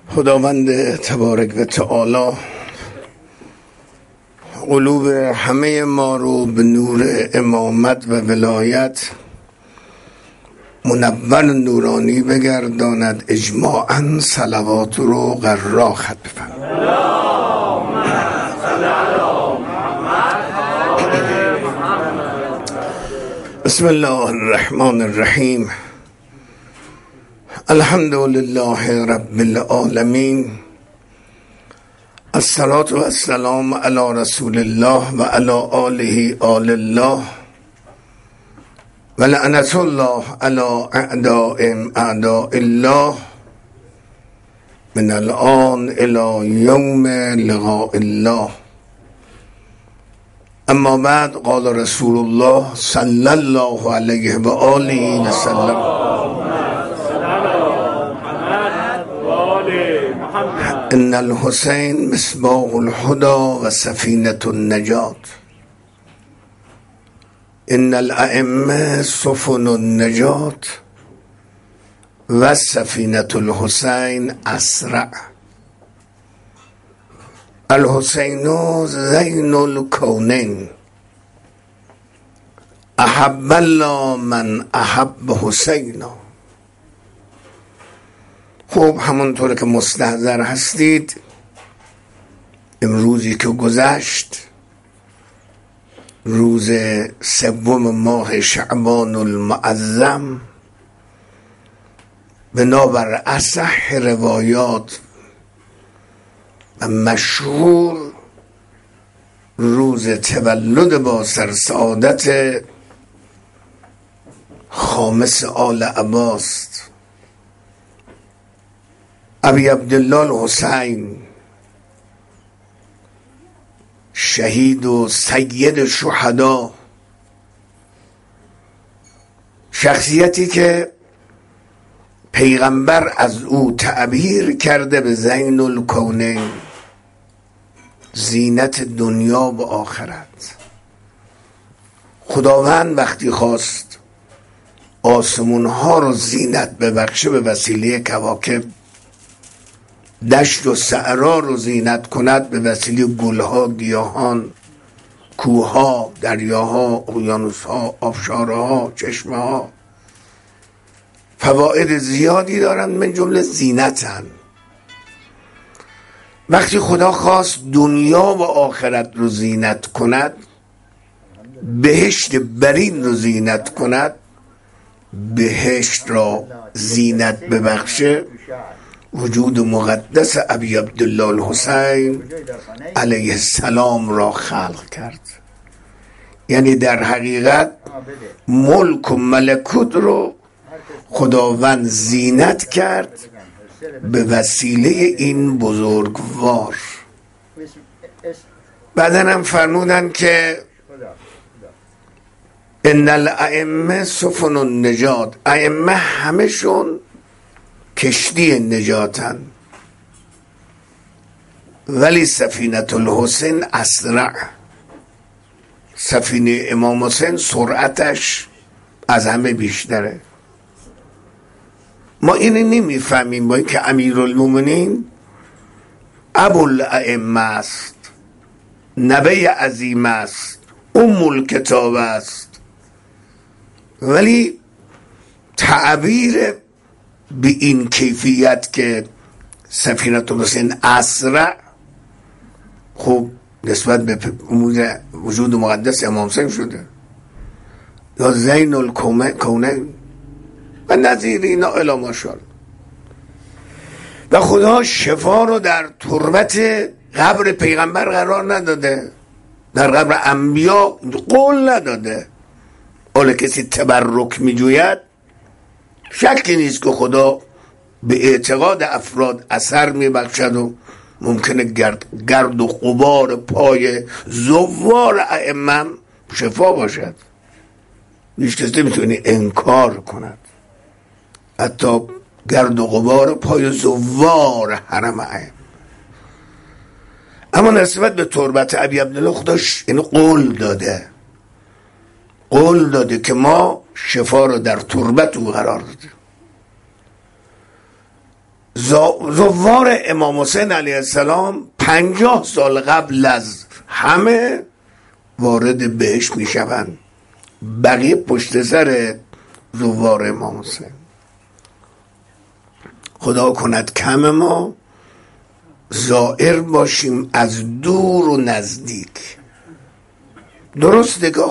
خداوند تبارک و تعالی قلوب همه ما رو به نور امامت و ولایت منور نورانی بگرداند. اجماعاً صلوات رو قرار خط بفرمایید. بسم الله الرحمن الرحیم. الحمد لله رب العالمین. الصلاة و السلام علی رسول الله و علی آله آل الله و لعنت الله علی اعدائهم اعداء الله من الآن الی یوم لقاء الله. اما بعد قال رسول الله صلی الله علیه و آله و سلم ان الحسین مصباح الهدى و سفینة النجات. ان الائمه سفن النجات و سفینة الحسین اسرع. الحسین زین الکونین احب الله من احب حسینا. خب همونطور که مستحضر هستید، امروزی که گذشت روز سوم ماه شعبان المعظم، بنابر اصح روایات و مشهور روز تولد با سرسعادت خامس آل عباس ابی عبدالله الحسین، شهید و سید شهدا، شخصیتی که پیغمبر از او تعبیر کرده به زین الکونین، زینت دنیا و آخرت. خداوند وقتی خواست آسمون ها رو زینت ببخشه به وسیله کواکب، دشت و صحرا رو زینت کند به وسیله گلها، گیاهان، کوهها، دریاها، اقیانوسها، آبشارها، چشمه‌ها، فواید زیادی دارند، من جمله زینتن. وقتی خدا خواست دنیا و آخرت رو زینت کند، بهشت برین رو زینت کند، بهشت را زینت ببخشه، وجود مقدس ابی عبدالله الحسین علیه السلام را خلق کرد. یعنی در حقیقت ملک و ملکوت رو خداوند زینت کرد به وسیله این بزرگوار. بعدن هم فرمودن که ان الائمه سفن النجات. ائمه همشون کشتی نجاتن، ولی سفینة الحسین اسرع. سفینه امام حسین سرعتش از همه بیشتره. ما اینو نمیفهمیم، با اینکه امیرالمومنین ابوالائمه است، نبی عظیم است، الکتاب است، ولی تعبیر به این کیفیت که سفینة الحسین اسرع، خب نسبت به وجود مقدس امام حسین شده، یا زین الکونین و نظیر اینا الی ماشاءالله. و خدا شفا رو در تربت قبر پیغمبر قرار نداده، در قبر انبیا قول نداده. حالا کسی تبرک میجوید، شکی نیست که خدا به اعتقاد افراد اثر میبخشد و ممکنه گرد و غبار پای زوار ائمه شفا باشد. هیچ کسی نمیتونه انکار کند، حتی گرد و غبار پای زوار حرم ائمه. اما نسبت به تربت ابی عبدالله خداش اینو قول داده که ما شفا رو در تربت او قرار دادیم. زوار امام حسین علیه السلام 50 سال قبل از همه وارد بهشت می شوند، بقیه پشت سر زوار امام حسین. خدا کند کم ما زائر باشیم از دور و نزدیک. درسته که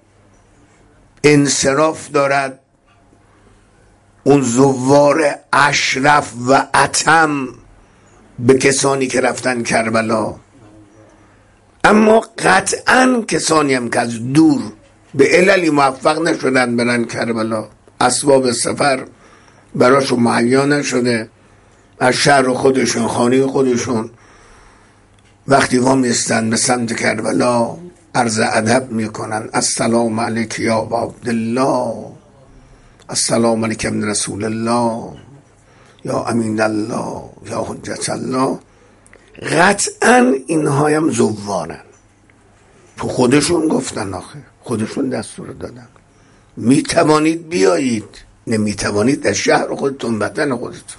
انصراف دارد اون زوار اشرف و اتم به کسانی که رفتن کربلا، اما قطعا کسانی هم که از دور به عللی موفق نشدن برن کربلا، اسباب سفر براشون مهیا نشده، از شهر خودشون خانه خودشون وقتی وامیستن به سمت کربلا عرض ادب میکنن: السلام علیک یا ابا عبدالله، السلام علیک ابن رسول الله، یا امین الله، یا حجت الله. قطعا اینها هم زوارن، تو خودشون گفتن، آخه خودشون دستور دادن میتوانید بیایید، نمیتوانید از شهر خودتون، وطن خودتون.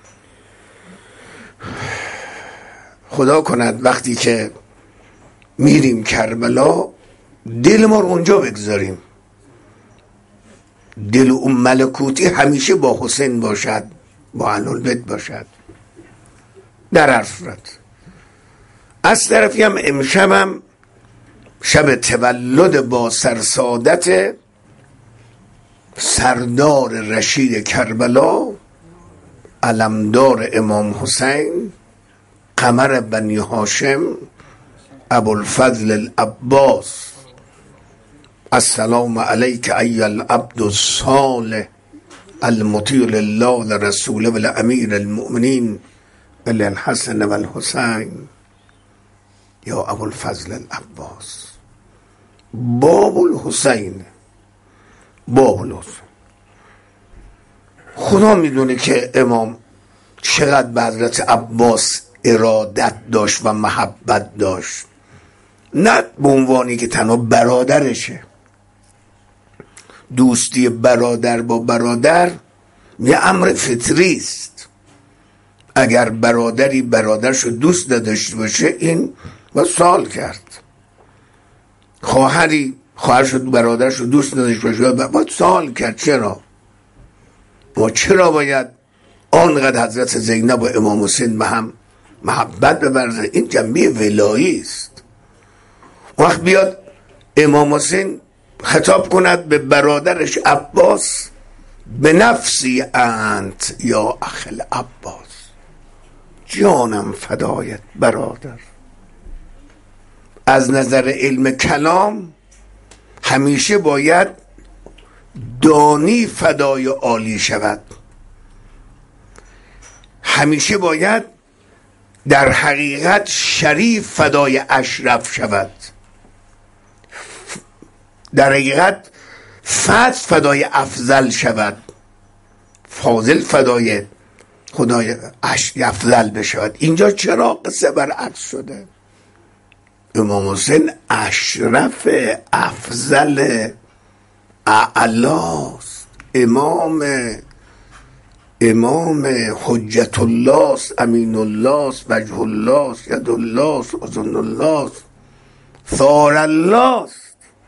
خدا کند وقتی که میریم کربلا دل ما رو اونجا بگذاریم، دل اون ملکوتی همیشه با حسین باشد، با اهل‌البیت باشد. در هر صورت از طرفی هم امشبم شب تولد با سرسادت سردار رشید کربلا، علمدار امام حسین، قمر بنی هاشم، ابوالفضل العباس. السلام علیک ای العبد الصالح المطیع لله ولرسوله ولامیر المؤمنین الحسن والحسین، یا ابوالفضل العباس. باب الحسین، باب الحسین. خدا میدونه که امام چقدر به حضرت عباس ارادت داشت و محبت داشت، نه به عنوانی که تنها برادرشه. دوستی برادر با برادر یه امر فطری است. اگر برادری برادرشو دوست نداشته باشه این با سال کرد. خواهری خواهرشو برادرشو دوست نداشته باشه با سال کرد. چرا؟ ما چرا باید آنقدر حضرت زینب و امام حسین به هم محبت ببرزن؟ این جنبه ولایی است. وقت بیاد امام حسین خطاب کند به برادرش عباس: به نفسی انت یا اخل عباس، جانم فدایت برادر. از نظر علم کلام همیشه باید دانی فدای عالی شود، همیشه باید در حقیقت شریف فدای اشرف شود، در حقیقت فضل فدای افضل شود، فاضل فدای خدای افضل بشود. اینجا چرا قصه برعکس شده؟ امام حسین اشرف افضل اعلاست، امام حجت الله است، امین الله است، وجه الله است، ید الله است، اذن الله است، ثار الله است.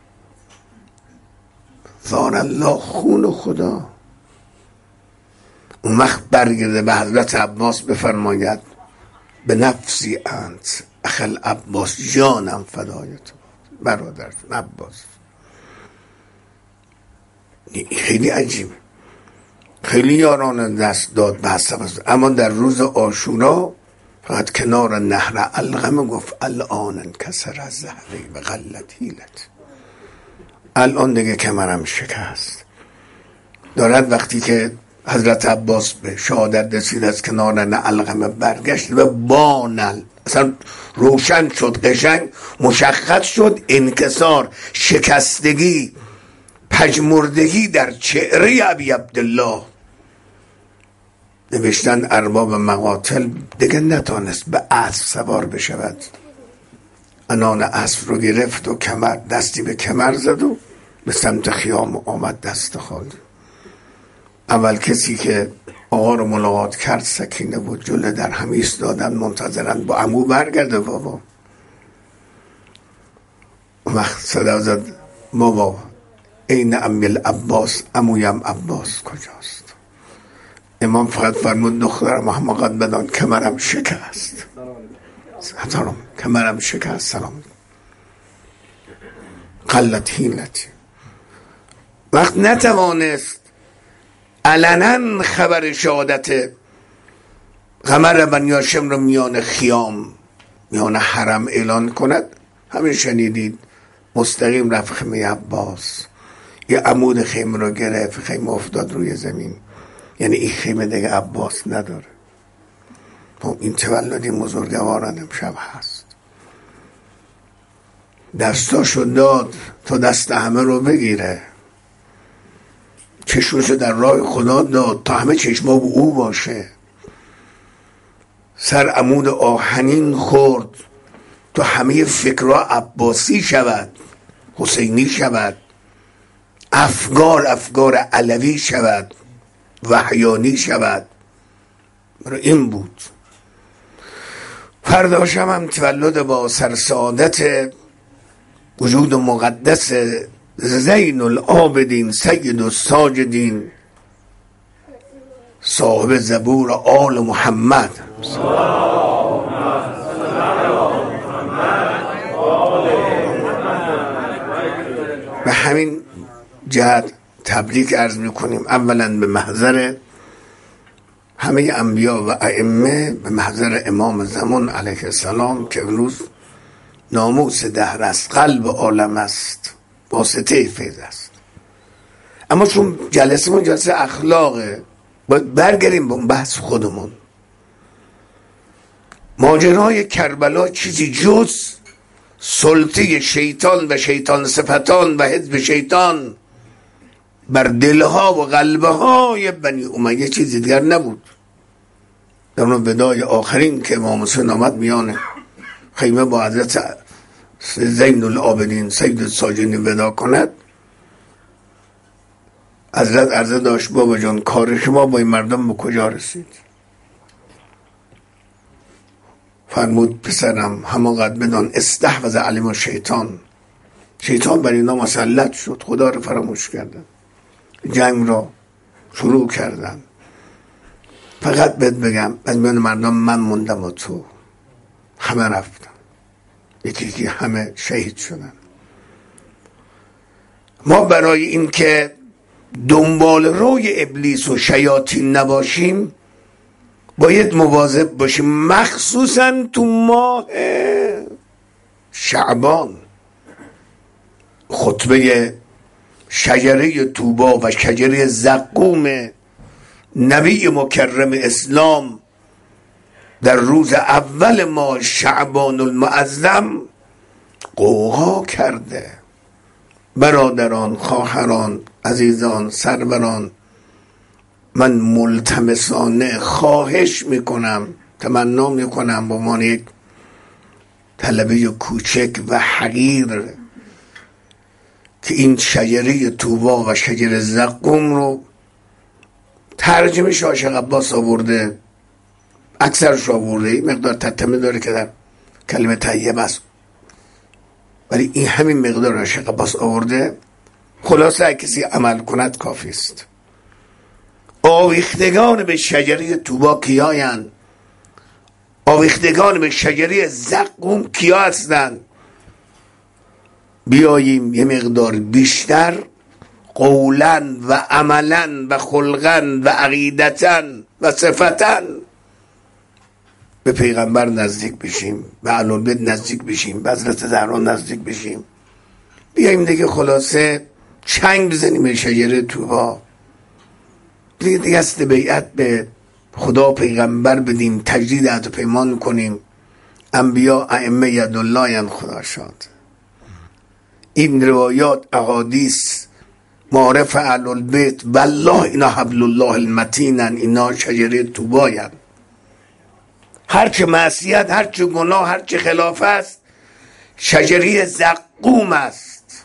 ثار الله خون خدا. اون وقت برگرده به حضرت عباس بفرماید: به نفسی انت اخل عباس، جانم فدایت برادر عباس. خیلی عجیبه، خیلی یاران دست داد به حسب. اما در روز عاشورا فقط کنار نهر القمه گفت: الان انکسر از زهری و غلت حیلت. الان دیگه کمرم شکست. دارد وقتی که حضرت عباس به شهادت رسید از کنار نهر القمه برگشت و بانل اصلا روشن شد، قشنگ مشخص شد انکسار، شکستگی، پژمردگی در چهره ابی عبدالله. نوشتن ارباب مقاتل دیگه نتانست به اسب سوار بشود، انان اسب رو گرفت و کمر، دستی به کمر زد و به سمت خیام آمد دست خالی. اول کسی که آقا رو ملاقات کرد. سکینه بود جلو در هم ایستادن منتظرن با عمو برگرده بابا. وقت صدا زد بابا این عمی العباس، عمویم عباس کجاست؟ امام فقط فرمود دخترم احمقت بدان کمرم شکست. سلام کمرم شکست. سلام قلت حیلتی. وقت نتوانست علنا خبر شهادت قمر بنی هاشم رو میان خیام میان حرم اعلان کند، همین شنیدید مستقیم رفت خیمه عباس، یه عمود خیمه رو گرفت، خیمه افتاد روی زمین. یعنی این خیمه دیگه عباس نداره. این تولد این بزرگواران امشب هست. دستاشو داد تا دست همه رو بگیره، چشمشو در راه خدا داد تا همه چشما به او باشه. سر عمود آهنین خورد تا همه فکرها عباسی شود، حسینی شود، افگار علوی شود، وحیانی شود. این بود. فرداشم هم تولد با سرسعادت وجود مقدس زین العابدین سید الساجدین صاحب زبور آل محمد به همین جهت تبریک عرض میکنیم. اولا به محضر همه انبیا و ائمه، به محضر امام زمان علیه السلام که امروز ناموس دهر است، قلب عالم است، واسطه فیض است. اما چون جلسه اخلاقه، باید برگردیم به بحث خودمون. ماجرای کربلا چیزی جز سلطه شیطان و شیطان صفتان و حزب شیطان بر دلها و قلبهای بنی امیه چیزی دیگر نبود. در اون ودای آخرین که امام حسین آمد میان خیمه با حضرت زین العابدین سید الساجدین ودا کند، حضرت عرضه داشت بابا جان کار شما با این مردم به کجا رسید؟ فرمود پسرم همانقدر بدان استحوذ علیم الشیطان، شیطان بر اینا مسلط شد، خدا رو فراموش کردن، جنگ را شروع کردن. فقط بهت بگم از میان مردم من موندم و تو همه رفتن، یکی همه شهید شدن. ما برای این که دنبال روی ابلیس و شیاطین نباشیم باید مواظب باشیم، مخصوصا تو ماه شعبان. خطبه شجره طوبا و شجره زقوم نبی مکرم اسلام در روز اول ماه شعبان المعظم قوقا کرده. برادران، خواهران، عزیزان، سروران، من ملتمسانه خواهش میکنم، تمنا میکنم به عنوان یک طلبه کوچک و حقیر که این شجره طوبا و شجره زقوم رو ترجمه عاشق عباس آورده، اکثرش آورده، مقدار تتمه داره که در کلمه طیب است، ولی این همین مقدار عاشق عباس آورده. خلاصه اگه کسی عمل کند کافی است. آویختگان به شجره طوبا کیایند؟ آویختگان به شجره زقوم کیا هستند؟ بیاییم یه مقدار بیشتر قولاً و عملاً و خلقاً و عقیدتاً و صفتاً به پیغمبر نزدیک بشیم، به اهل‌البیت نزدیک بشیم، به حضرت زهرا نزدیک بشیم. بیاییم دیگه خلاصه چنگ بزنیم به شجره طوبا، دیگه است بیعت به خدا پیغمبر بدیم، تجدید عهد و پیمان کنیم. انبیا ائمه یدالله خدا شاد. این روایات احادیث معارف اهل‌البیت والله اینا حبل الله المتینن، اینا شجره طوباین. هرچه معصیت، هرچه گناه، هرچه خلاف است شجره زقوم است،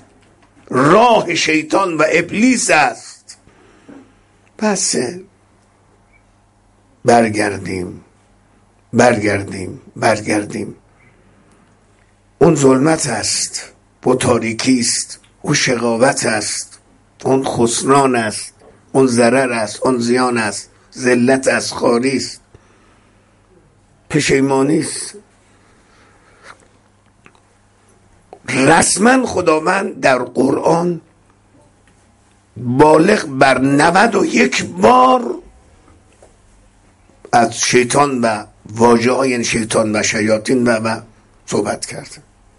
راه شیطان و ابلیس است. پس برگردیم. اون ظلمت است، اون تاریکی است، اون شقاوت است، اون خسران است، اون ضرر است، اون زیان است، ذلت است، خواری است، پشیمانی است. رسما خداوند در قرآن بالغ بر 91 بار از شیطان و واژه های شیطان و شیاطین و صحبت کرد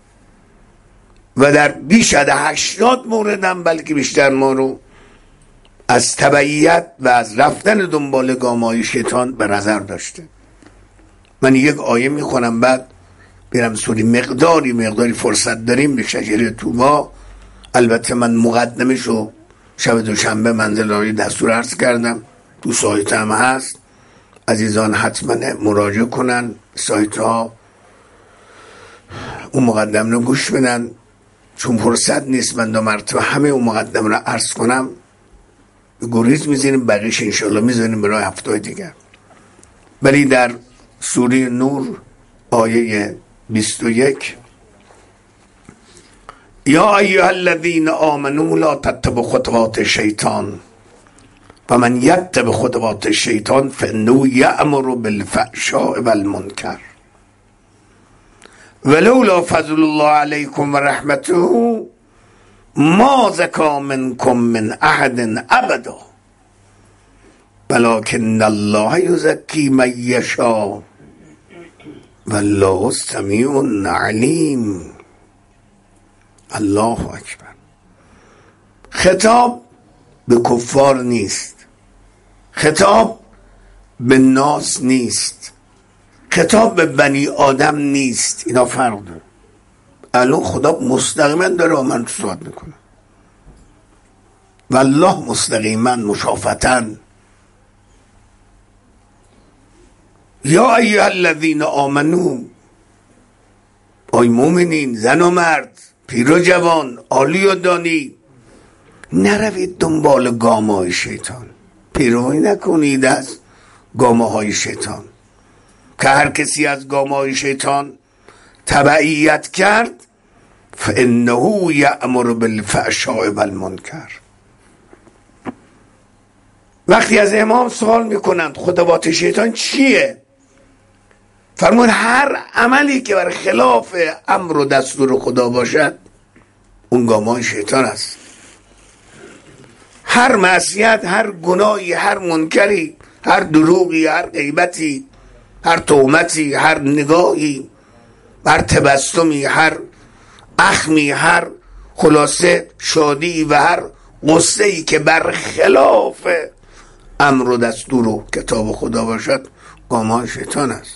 و در بیش از 80 مورد هم بلکه بیشتر ما رو از تبعیت و از رفتن دنبال گام‌های شیطان به نظر داشته. من یک آیه میخونم بعد برم سوری مقداری فرصت داریم به شجره طوبا. البته من مقدمشو شب دوشنبه منزل دستور عرض کردم، تو سایت هم هست، عزیزان حتما مراجعه کنن سایت ها، اون مقدم رو گوش بدن، چون فرصت نیست من دو مرتبه همه اون مقدم رو عرض کنم. گریز میزنیم، بقیش انشالله میزنیم برای هفته دیگر. ولی در سوره نور آیه 21 یا ایها الذین آمنوا لا تتبعوا خطوات الشیطان و من یتبع خطوات الشیطان فانه یأمر بالفحشاء والمنکر ولولا فضل الله علیکم و رحمته ما زکا منکم من احد ابدا ولکن الله یزکی من یشاء والله سمیع علیم. الله اکبر. خطاب به کفار نیست، خطاب به ناس نیست، خطاب به بنی آدم نیست، اینا فرق داره. الان خدا مستقیما داره با من صحبت میکنه، والله مستقیما مشافتن. یا ایها الذین آمنو، ای مومنین زن و مرد، پیر و جوان، عالی و دانی، نروید دنبال گامه‌های شیطان، پیروی نکنید از گامه‌های شیطان، که هر کسی از گامه‌های شیطان تبعیت کرد فانه یأمر بالفحشاء والمنکر. وقتی از امام سوال میکنند خطوات شیطان چیه، فرمود هر عملی که بر خلاف امر و دستور خدا باشد اون گامه‌های شیطان است. هر معصیت، هر گناهی، هر منکری، هر دروغی، هر غیبتی، هر تهمتی، هر نگاهی، هر تبسمی، هر اخمی، هر خلاصه شادی و هر غصه‌ای که بر خلاف امر و دستور و کتاب خدا باشد گامه‌های شیطان است.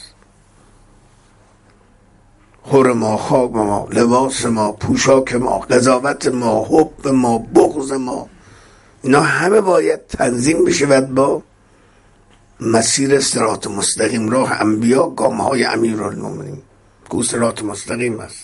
خور ما، خواب ما، لباس ما، پوشاک ما، قضاوت ما، حب ما، بغض ما، اینا همه باید تنظیم بشود با مسیر صراط مستقیم، راه انبیا، گامهای امیرالمومنین که صراط مستقیم است.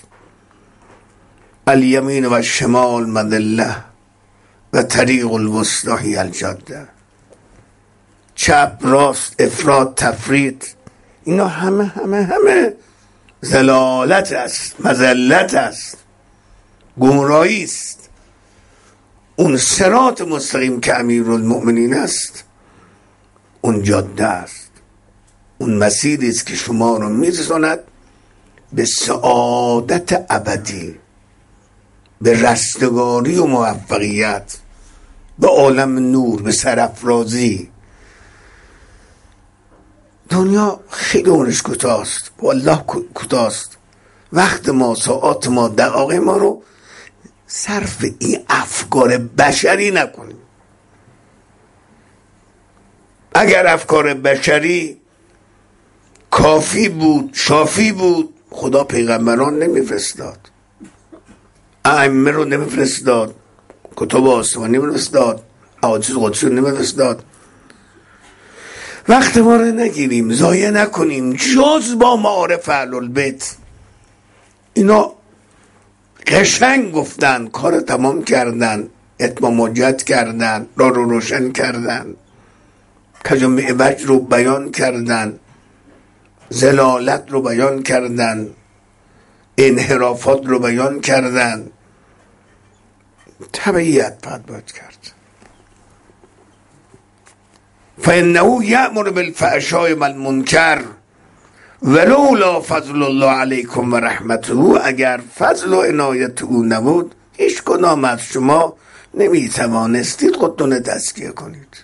الیمین و شمال مدله و طریق الوسطی هی الجاده، چپ راست افراط تفرید، اینا همه ضلالت است، مذلت است، گمراهی است. اون صراط مستقیم که امیرالمؤمنین است اون جاده است، اون مسیری است که شما رو میرساند به سعادت ابدی، به رستگاری و موفقیت، به عالم نور، به سرافرازی. دنیا خیلی عمرش کوتاست، والله کوتاست. وقت ما، ساعات ما، دقایق ما رو صرف این افکار بشری نکنیم. اگر افکار بشری کافی بود، شافی بود، خدا پیغمبران نمیفرستاد، ائمه رو نمیفرستاد، کتب آسمانی نمیفرستاد، احادیث قدسی رو نمیفرستاد. وقت ما رو نگیریم، ضایع نکنیم. جز با معارف اهل البیت، اینا قشنگ گفتن، کار تمام کردن، اتمام حجت کردن، راه رو روشن کردن، کجم عوج رو بیان کردن، زلالت رو بیان کردن، انحرافات رو بیان کردن. تبعیت باید کرد. فإنه یأمر بالفحشاء والمنکر ولولا فضل الله علیکم و رحمته. اگر فضل و عنایت او نبود هیچ کدام از شما نمیتوانستید خودتون تزکیه کنید.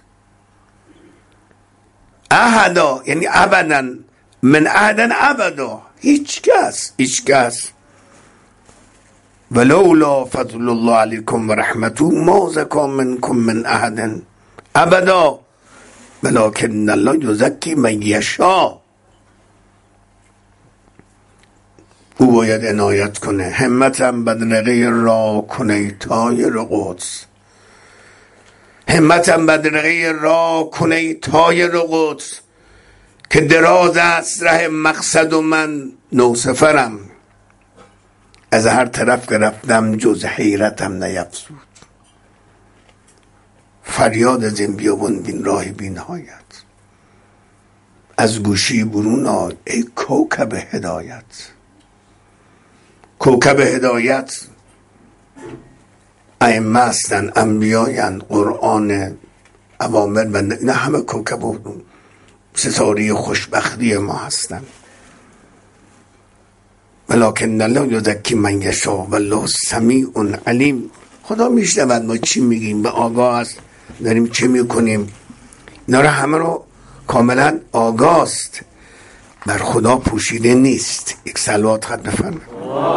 احدا یعنی ابدا، من احدا ابدا، هیچ کس. ولولا فضل الله علیکم و رحمته ما زکا منکم من احد ابدا ولکن الله یزکی من یشاء. او باید عنایت کنه. همتم بدرقه را کنه طایر قدس، همتم بدرقه را کنه طایر قدس، که دراز است ره مقصد و من نوسفرم. از هر طرف که رفتم جز حیرتم نیفزود. فریاد از این بیابون بین راه بی نهایت. از گوشی برون آی ای کوکب هدایت. کوکب هدایت ائمه هستن، انبیاین، قرآن، اوامر بنده، اینا همه کوکب و ستاره خوشبختی ما هستن. ولکن الله یزکی من یشاء والله سمیع علیم. خدا میشنود ما چی میگیم، به آگاه است داریم چی میکنیم. اینا رو همه رو کاملا آگاه است، بر خدا پوشیده نیست. یک صلوات خط بفرمایید.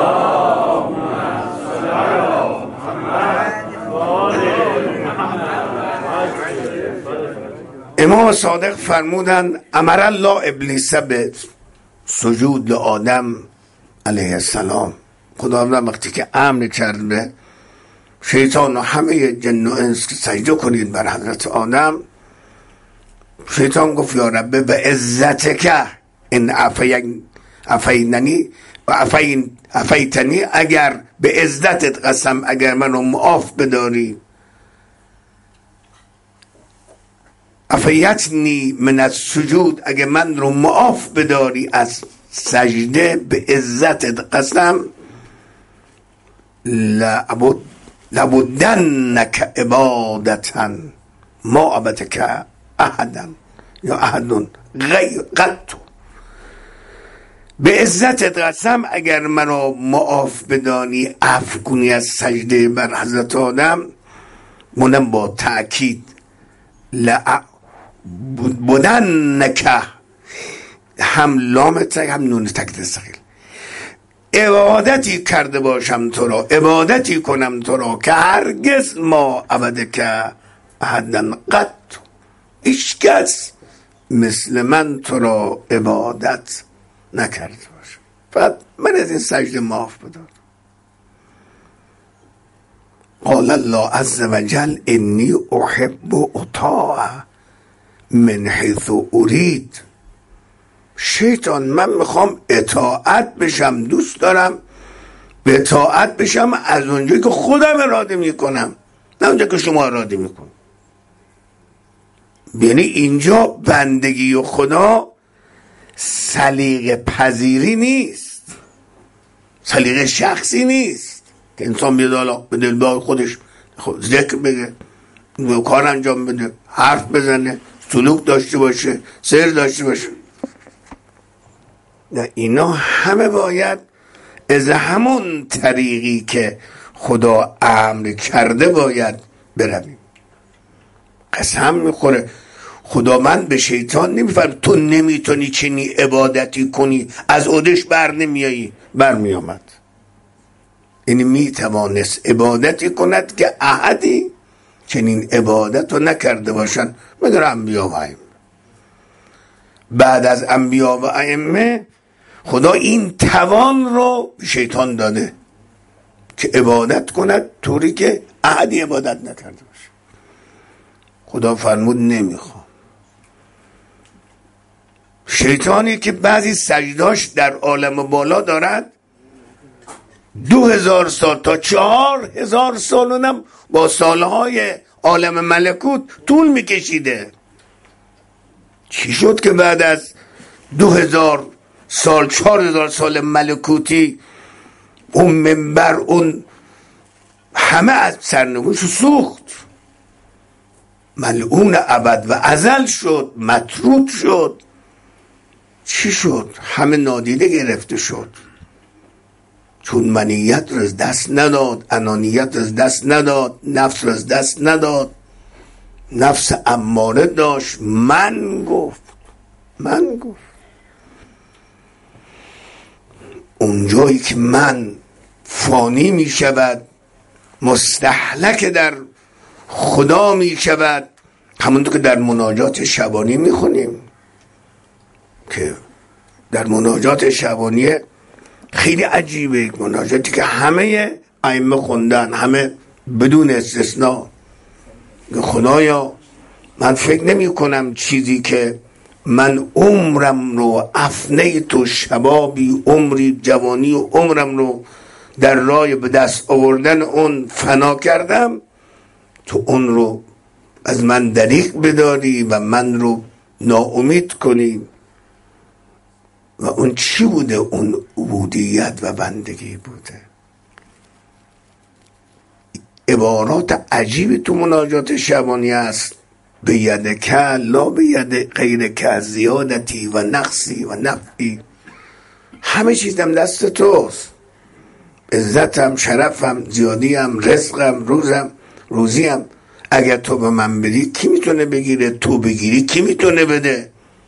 امام صادق فرمودند امر الله ابلیس به سجود لآدم علیه السلام. خداوند وقتی که امر کرد به شیطان و همه جن و انس که سجده کنید بر حضرت آدم، شیطان گفت یا رب به عزتک ان افیننی و افیتنی، اگر به عزتت قسم اگر منو معاف بداری، افیتنی من السجود، اگر من رو معاف بداری از سجده، به عزتت قسم لابدنک عبادتا ما عبدک احدا یا احدون غیر قط. به عزتت قسم اگر منو معاف بدانی، عفو کنی از سجده بر حضرت آدم، منم با تأکید لابدنک، هم لام تک هم نون تک ثقیل، عبادتی کرده باشم تو را، عبادتی کنم تو را که هرگز ما عبدک احدا قط، هیچ کس مثل من تو را عبادت نکرده باشم. فقط من از این سجده معاف بدار. قال الله عز وجل انی احب اطاع من حیث ارید. شیطان من میخوام اطاعت بشم، دوست دارم به اطاعت بشم از اونجایی که خودم اراده میکنم، نه اونجایی که شما اراده میکن. یعنی اینجا بندگی و خدا سلیقه پذیری نیست، سلیقه شخصی نیست که انسان بیاد حالا به دلبای خودش ذکر بگه، کار انجام بده، حرف بزنه، سلوک داشته باشه، سیر داشته باشه. نه، اینا همه باید از همون طریقی که خدا امر کرده باید برویم. قسم میخوره خداوند به شیطان نمیفرد تو نمیتونی چنین عبادتی کنی، از عهده‌اش بر نمیایی. بر میامد. یعنی میتوانست عبادتی کند که احدی چنین عبادت رو نکرده باشن مگر انبیا و ائمه. بعد از انبیا و ائمه خدا این توان رو به شیطان داده که عبادت کند طوری که احدی عبادت نکرده باشه. خدا فرمود نمیخوام. شیطانی که بعضی سجداش در عالم بالا دارد 2000 سال تا 4000 سال اونم با سالهای عالم ملکوت طول میکشیده. چی شد که بعد از 2000 سال 4000 سال ملکوتی اون منبر اون همه از سرنگونش سوخت، ملعون ابد و ازل شد، مطرود شد. چی شد؟ همه نادیده گرفته شد، چون منیت رو از دست نداد، انانیت رو از دست نداد، نفس رو از دست نداد، نفس اماره داشت، من گفت. اون جایی که من فانی می شود، مستهلک در خدا می شود، همونطور که در مناجات شبانی می خونیم که در مناجات شبانی خیلی عجیبه، مناجاتی که همه ائمه خوندن، همه بدون استثناء، خدایا من فکر نمی کنم چیزی که من عمرم رو افنیت و شبابی، عمری جوانی و عمرم رو در راه به دست آوردن اون فنا کردم، تو اون رو از من دریغ بداری و من رو ناامید کنی. و اون چی بوده؟ اون عبودیت و بندگی بوده. عبارات عجیبی تو مناجات شبانی است. به ید که لا به ید غیر که، زیادتی و نقصی و نفعی، همه چیزم دست توست، عزتم، شرفم، زیادیم، رزقم، روزیم. اگر تو به من بدی کی میتونه بگیره؟ تو بگیری کی میتونه بده؟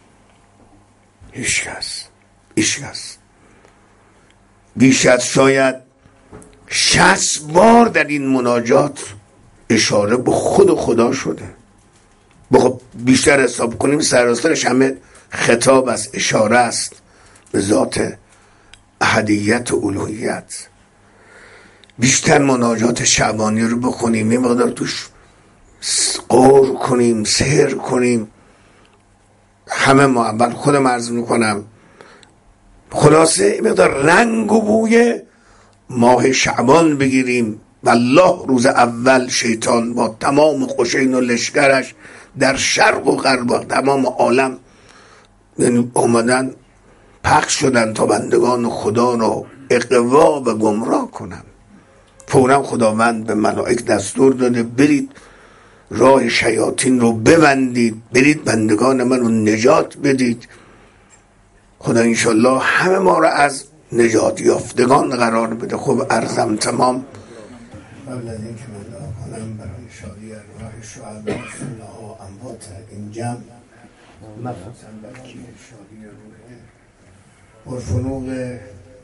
هیچ کس. بیش از شاید 60 بار در این مناجات اشاره به خود و خدا شده. بخب بیشتر حساب کنیم سراسرش همه خطاب است، اشاره است به ذات احدیت و الوهیت. بیشتر مناجات شعبانی رو بخونیم، یه مقدار توش قور کنیم، سحر کنیم. همه ما اول خودم عرض میکنم، خلاصه مقدار رنگ و بوی ماه شعبان بگیریم. والله روز اول شیطان با تمام خشین و لشکرش در شرق و غرب و تمام عالم یعنی آمدن پخش شدن تا بندگان خدا رو اغوا و گمراه کنن. فوراً خداوند به ملائک دستور داده برید راه شیاطین رو ببندید، برید بندگان من رو نجات بدید. خدا انشالله همه ما رو از نجات یافتگان قرار بده. خب عرضم تمام. قبل از اینکه من دعا کنم برای شادی ارواح شهدا الله اموات این جمع، مخصوصا برای شادی روح پرفروغ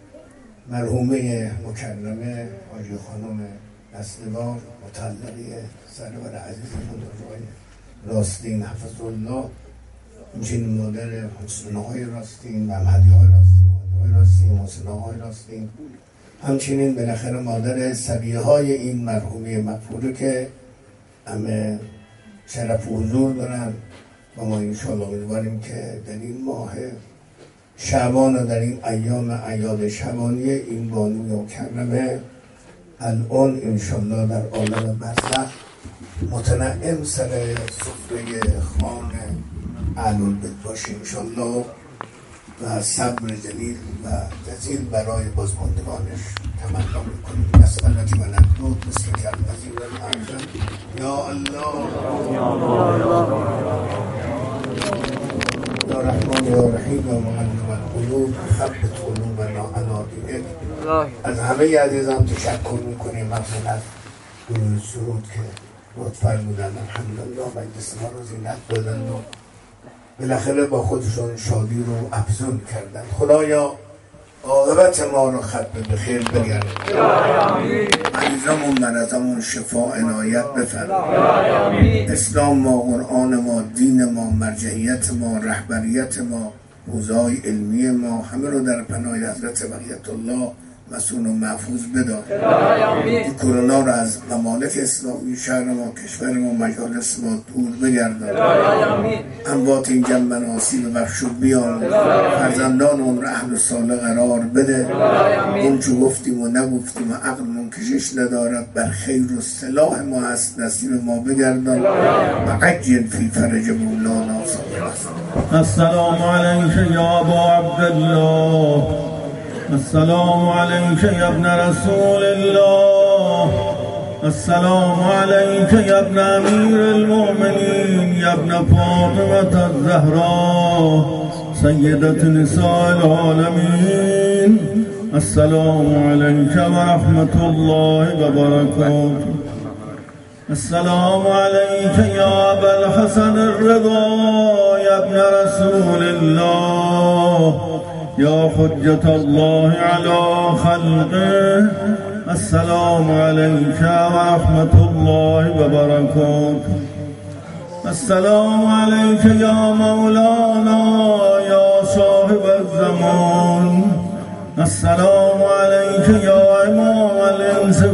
مرحومه مکرمه حاجی خانم نسلوار مطلقه سرور عزیزمون آقای راستین حفظ الله، همچنین مادر حسناهای راستین، محمدی های راستین، حسنه های راستین، همچنین بالاخره مادر سبیه های این مرحومه مغفوره که همه شرف و حضور دارن. و ما انشاءالله امیدواریم که در این ماه شعبان و در این ایام اعیاد شبانی این بانوی مکرمه الان انشاءالله در عالم برزخ متنعم سر سفره خان اهل‌البیت باشه انشاءالله و صبر جلیل و جزیل برای بازماندگانش تمنا میکنیم. مسئلتی و نقدود مثل که العظیم الحمد یا الله یا رحمان یا رحیم یا معلم القلوب ثبت قلوبنا علی دینک. از همه عزیزان تشکر میکنیم، مخصوصا از گروه سرود که لطف فرمودن الحمدلله مجلس ما رو زینت دادن و بالاخره با خودشون شادی رو افزون کردن. خدایا عاقبت ما رو ختم به خیر بگرد، مریضمون مرضمون شفا عنایت بفرما. اسلام ما، قرآن ما، دین ما، مرجعیت ما، رهبریت ما، حوزه‌های علمی ما همه رو در پناه حضرت بقیت الله مسئول و محفوظ بدار. این کرونا رو از ممالک اسلامی شهر ما، کشور ما، مجالس ما دور بگردان. اموات این جمع مناسی ببخش و بیان، فرزندان اون رو اهل صالح قرار بده. اون چو گفتیم و نگفتیم و عقلمون کشش ندارد بر خیر و صلاح ما هست، نصیب ما بگردان و عجل فی فرج مولانا. السلام علیک یا ابا عبدالله، السلام علیک یا ابن رسول الله، السلام علیک یا ابن امیر المؤمنین یا ابن فاطمة الزهراء سیدة نساء العالمین. السلام علیک و رحمت الله و برکاته. السلام علیک یا ابا الحسن الرضا یا ابن رسول الله یا حجة الله علی خلقه. السلام علیک و رحمت الله و برکاته. السلام علیک یا مولانا یا صاحب الزمان. السلام علیک یا امام الانس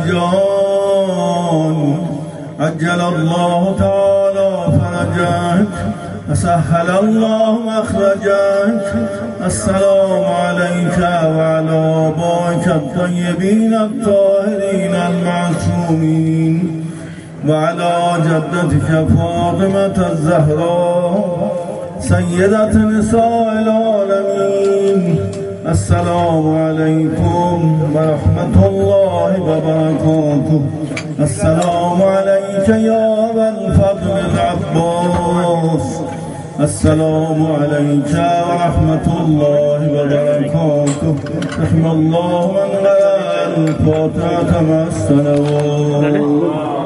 والجان. عجل الله تعالی فرجك وسهل الله مخرجك. السلام عليك وعلى آبائك الطيبين الطاهرين المعصومين وعلى جدتك فاطمة الزهراء سيدة نساء العالمين. السلام عليكم ورحمة الله وبركاته. السلام عليك يا أبا الفضل العباس. السلام عليك ورحمة الله وبركاته. رحم الله من قرأ الفاتحة مع الصلوات.